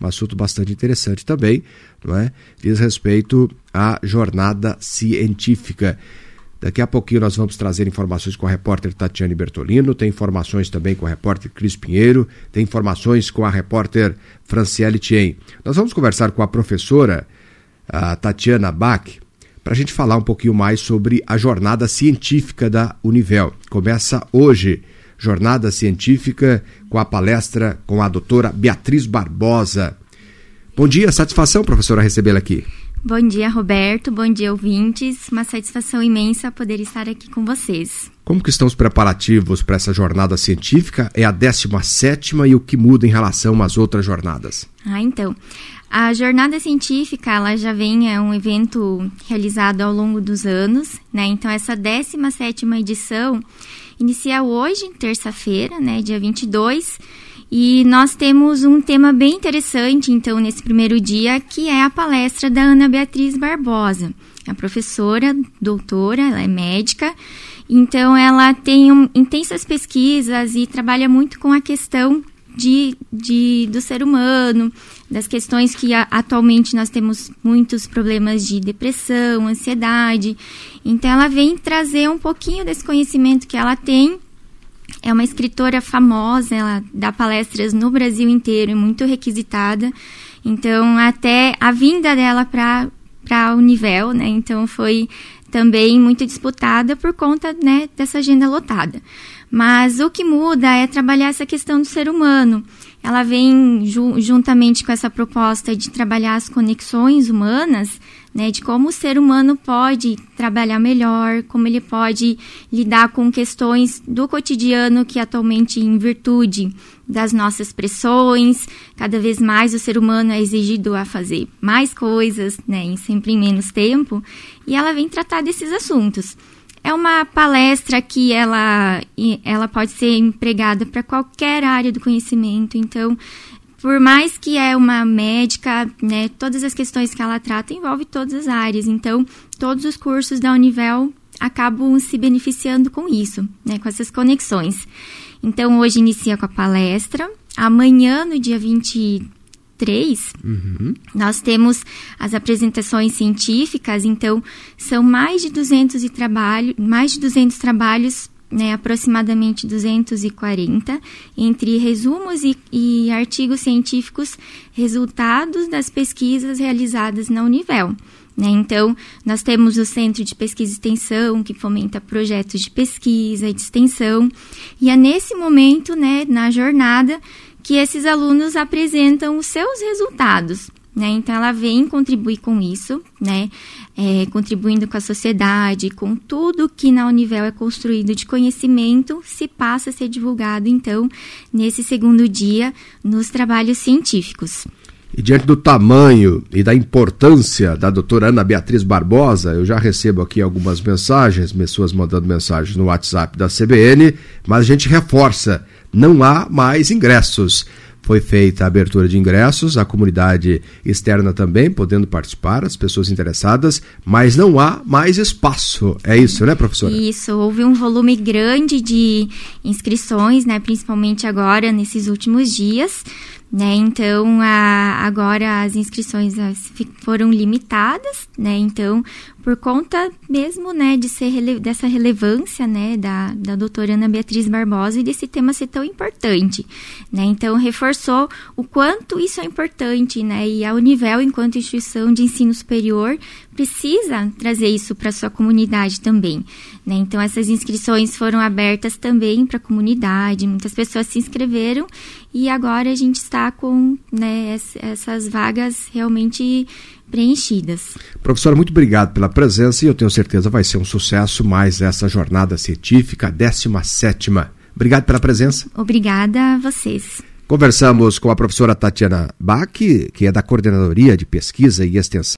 um assunto bastante interessante também, não é? Diz respeito à jornada científica. Daqui a pouquinho nós vamos trazer informações com a repórter Tatiane Bertolino, tem informações também com a repórter Cris Pinheiro, tem informações com a repórter Franciele Tien. Nós vamos conversar com a professora a Tatiana Bach, para a gente falar um pouquinho mais sobre a jornada científica da Univel. Começa hoje, jornada científica, com a palestra com a doutora Beatriz Barbosa. Bom dia, satisfação, professora, recebê-la aqui. Bom dia, Roberto. Bom dia, ouvintes. Uma satisfação imensa poder estar aqui com vocês. Como que estão os preparativos para essa jornada científica? É a 17ª e o que muda em relação às outras jornadas? Então, a jornada científica, ela já vem, é um evento realizado ao longo dos anos, né? Então, essa 17ª edição inicia hoje, terça-feira, né, dia 22, e nós temos um tema bem interessante, então, nesse primeiro dia, que é a palestra da Ana Beatriz Barbosa. É a professora, doutora, ela é médica, então ela tem intensas pesquisas e trabalha muito com a questão do ser humano, das questões que atualmente nós temos muitos problemas de depressão, ansiedade. Então ela vem trazer um pouquinho desse conhecimento que ela tem. É uma escritora famosa, ela dá palestras no Brasil inteiro, é muito requisitada. Então, até a vinda dela para a Univel, né? Então, foi também muito disputada por conta, né, dessa agenda lotada. Mas o que muda é trabalhar essa questão do ser humano. Ela vem juntamente com essa proposta de trabalhar as conexões humanas, né, de como o ser humano pode trabalhar melhor, como ele pode lidar com questões do cotidiano que atualmente, em virtude das nossas pressões, cada vez mais o ser humano é exigido a fazer mais coisas, né, sempre em menos tempo, e ela vem tratar desses assuntos. É uma palestra que ela pode ser empregada para qualquer área do conhecimento, então, por mais que é uma médica, né, todas as questões que ela trata envolvem todas as áreas, então, todos os cursos da Univel acabam se beneficiando com isso, né, com essas conexões. Então, hoje inicia com a palestra, amanhã, no dia 23, nós temos as apresentações científicas, então são mais de 200 trabalhos, né, aproximadamente 240, entre resumos e artigos científicos, resultados das pesquisas realizadas na Univel. Né? Então, nós temos o Centro de Pesquisa e Extensão, que fomenta projetos de pesquisa e de extensão, e é nesse momento, né, na jornada, que esses alunos apresentam os seus resultados, né? Então, ela vem contribuir com isso, né? Contribuindo com a sociedade, com tudo que na Univel é construído de conhecimento, se passa a ser divulgado, então, nesse segundo dia, nos trabalhos científicos. E diante do tamanho e da importância da doutora Ana Beatriz Barbosa, eu já recebo aqui algumas mensagens, pessoas mandando mensagens no WhatsApp da CBN, mas a gente reforça, não há mais ingressos. Foi feita a abertura de ingressos, a comunidade externa também podendo participar, as pessoas interessadas, mas não há mais espaço. É isso, né, professora? Isso, houve um volume grande de inscrições, né, principalmente agora, nesses últimos dias, né, então agora as inscrições foram limitadas, né, então por conta mesmo, né, dessa relevância, né, da doutora Ana Beatriz Barbosa e desse tema ser tão importante, né, então reforçou o quanto isso é importante, né, e a Univel, enquanto instituição de ensino superior, precisa trazer isso para a sua comunidade também, né, então essas inscrições foram abertas também para a comunidade, muitas pessoas se inscreveram e agora a gente está com, né, essas vagas realmente preenchidas. Professora, muito obrigado pela presença e eu tenho certeza vai ser um sucesso mais essa jornada científica, 17ª. Obrigado pela presença. Obrigada a vocês. Conversamos com a professora Tatiana Bach, que é da Coordenadoria de Pesquisa e Extensão